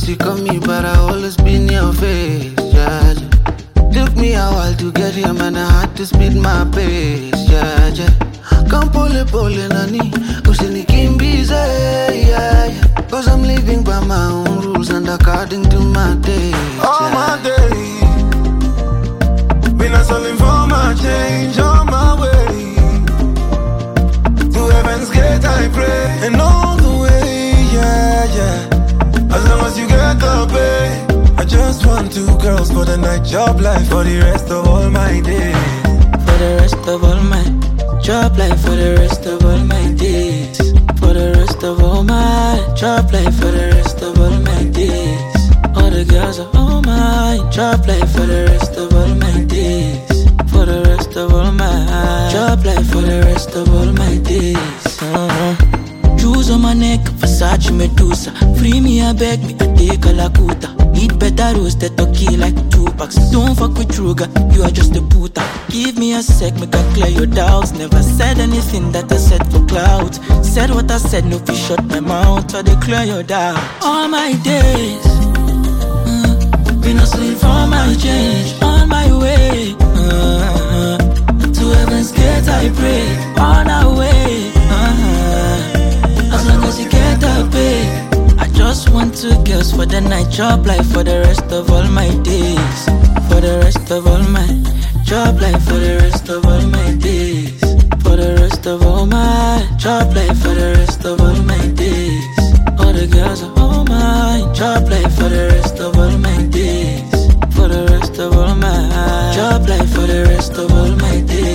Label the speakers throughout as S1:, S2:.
S1: sick of me, but I always be in your face, yeah, yeah. Took me a while to get here, man, I had to speed my pace, yeah, yeah. Come pole nani, usini kimbize, yeah, yeah. Cause I'm living by my own rules and according to my days,
S2: all
S1: yeah.
S2: my days been hustling for my change on my way. To heaven's gate I pray, and all the way, yeah, yeah. As long as you get the pay. I just want 2 girls for the night, job life for the rest of all my days.
S3: For the rest of all my job life, for the rest of all my days. For the rest of all my job life, for the rest of all my days. All the girls are all my job life, for the rest of all my days. For the rest of all my job life, for the rest of all my days. Jewels on my neck, Versace Medusa. Free me, I beg me, I take a Lakuta. Eat better roasted turkey like 2 packs. Don't fuck with Ruger, you are just a puta. Give me a sec, make I clear your doubts. Never said anything that I said for clouds. Said what I said, no fish shut my mouth, or they clear your doubts. All my days, been hustling for my change, on my way. To heaven's gate I pray, on our way. As long as you get the pay. I just want 2 girls for the night, job life for the rest of all my days. For the rest of all my job life, for the rest of all my days. For the rest of all my job life, for the rest of all my days. All the girls are all my job life for the rest of all my days. For the rest of all my job life, for the rest of all my days.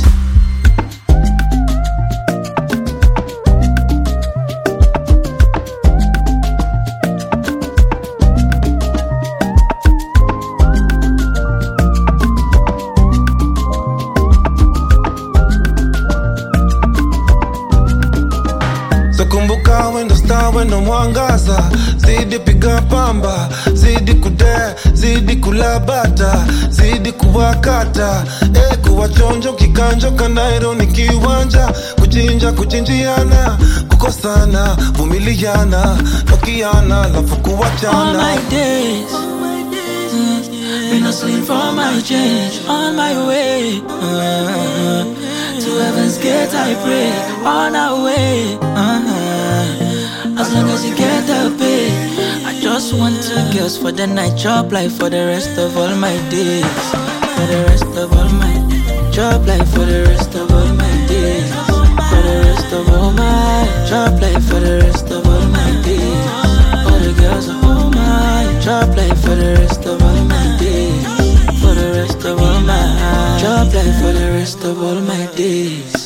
S2: Kumbuka wendo star wendo mwangaza. Zidi piga pamba, zidi kudea, zidi kulabata, zidi kuwakata. Kuwachonjo kikanjo kanairo ni kiwanja. Kuchinja kuchinjiana, kukosana, vumiliana, tokiana, lafu kuwachana.
S3: All my days, been hustling for my change, on my way. To heaven's gate I pray, on our way. As long as you get the pay. I just want 2 girls for the night, job life for the rest of all my days. For the rest of all my job life, for the rest of all my days. For the rest of all my job life, for the rest of all my days. All the girls are all my job life for the rest of all my days. For the rest of all my job life, for the rest of all my days.